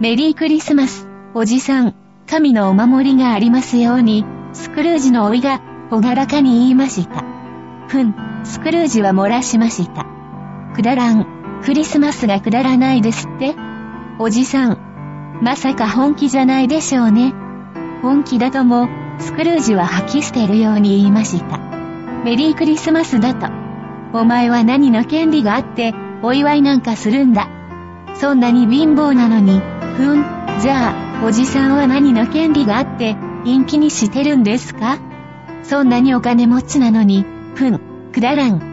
メリークリスマス、おじさん、神のお守りがありますように、スクルージの甥が、ほがらかに言いました。スクルージは漏らしました。くだらん、クリスマスがくだらないですって？おじさん、まさか本気じゃないでしょうね。本気だとも、スクルージは吐き捨てるように言いました。メリークリスマスだと。お前は何の権利があって、お祝いなんかするんだ。そんなに貧乏なのに、じゃあ、おじさんは何の権利があって、陰気にしてるんですか？そんなにお金持ちなのに、くだらん。